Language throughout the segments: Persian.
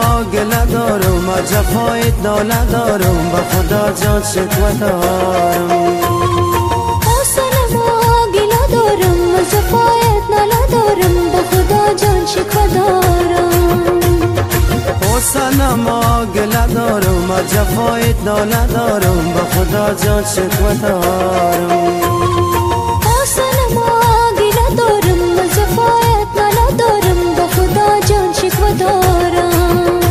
گله دارم از جفایت ناله دارم به خدا جان شکوه دارم حسن ما گله دارم از جفایت ناله دارم به خدا جان شکوه دارم حسن ما گله دارم از جفایت ناله دارم به خدا جان شکوه دارم حسن ما گله دارم از جفایت ناله دارم به خدا جان شکوه دارم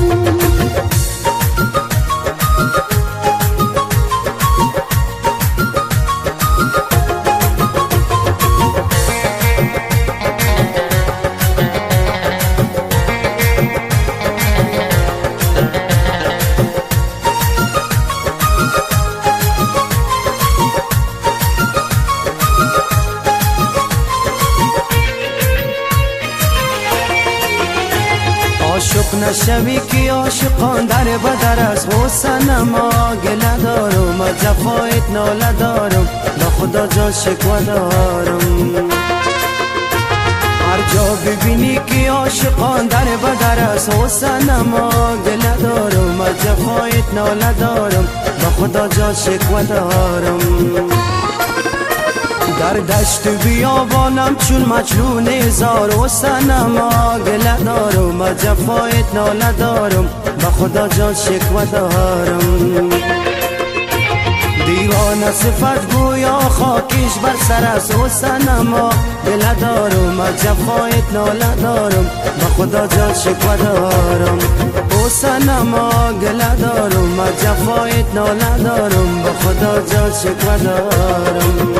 عاشق نشوی که عاشقان در بدر است حسن ما گله دارم از جفایت ناله دارم به خدا جان شکوه دارم هر جا ببینی که عاشقان در بدر است حسن ما گله دارم از جفایت ناله دارم به خدا جان شکوه دارم در دشت بیابانم چون مجنون هزار حسن ما گله دارم از جفایت ناله دارم به خدا جان شکوه دارم دیوانه صفت گویا خاکش بر سر است حسن ما گله دارم از جفایت ناله دارم به خدا جان شکوه دارم حسن ما گله دارم از جفایت ناله دارم به خدا جان شکوه دارم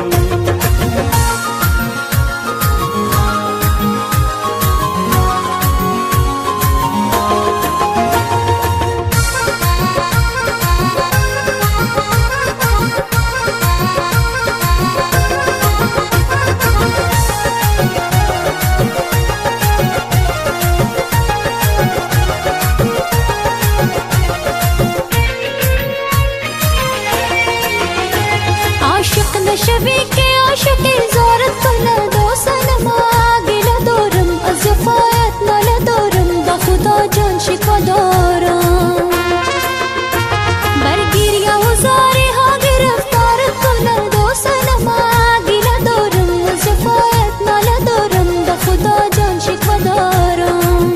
نشوی که عاشق زارت کنه دوستان ما گله دارم از جفایت ناله دارم به خدا جان شکوه دارم برگیری و زاری ها گرفتارت کنه دوستان ما گله دارم از جفایت ناله دارم به خدا جان شکوه دارم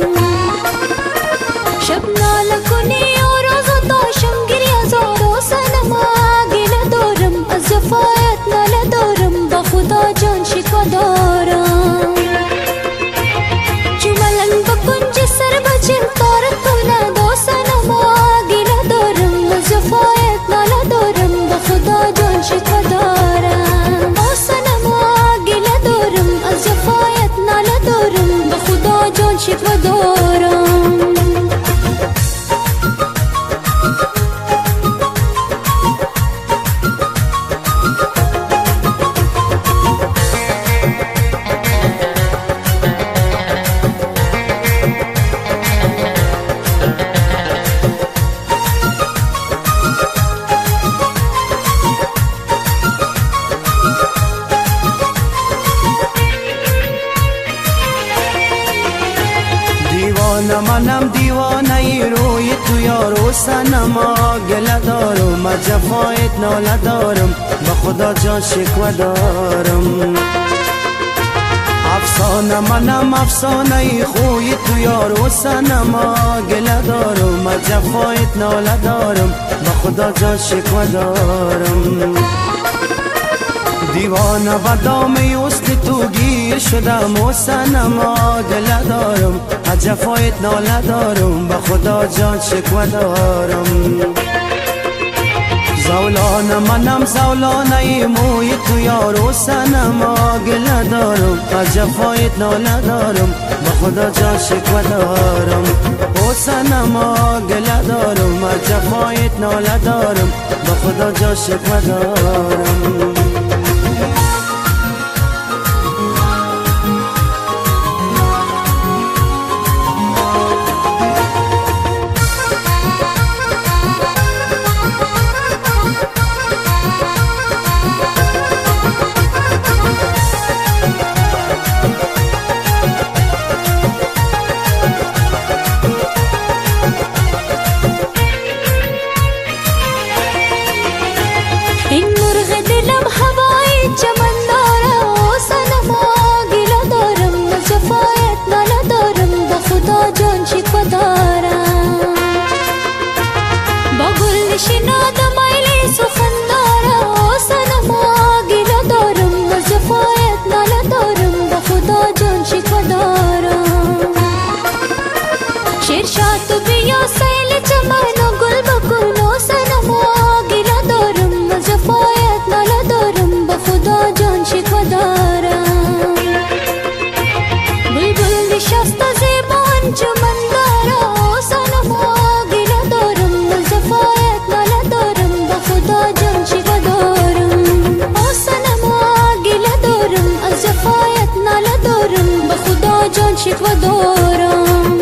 شب ناله کنی و روز و تاشم گریه زار دوستان ما گله دارم از جفایت ناله دارم به خدا جان شکوه دارم جملن بکنج سر بچل تارت کنه دوستان ما گله دارم از جفایت ناله دارم به خدا جان شکوه دارم دوستان ما گله دارم از جفایت ناله دارم به خدا جان شکوه دارم منم دیوانه روی تو یار حسن ما گله دارم از جفایت ناله دارم به خدا جان شکوه دارم افسانه منم افسانه خوی تو یار حسن ما گله دارم از جفایت ناله دارم به خدا جان شکوه دارم دیوانه و دامی است تو گیر شدم حسن ما گله دارم از جفایت ناله دارم به خدا جان شکوه دارم زولانه منم زولانه موی تو یار حسن ما گله دارم از جفایت ناله دارم به خدا جان شکوه دارم حسن ما گله دارم از جفایت ناله دارم به خدا جان شکوه دارم شکوه دارم.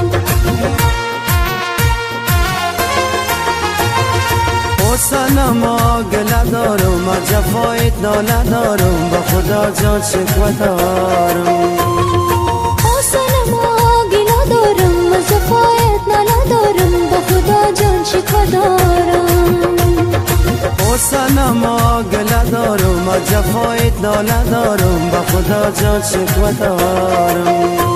حسنم گله دارم از جفایت ناله دارم با خدا جان شکوه دارم. حسنم گله دارم از جفایت ناله دارم با خدا جان شکوه دارم. حسنم گله دارم از جفایت ناله دارم با خدا جان شکوه دارم.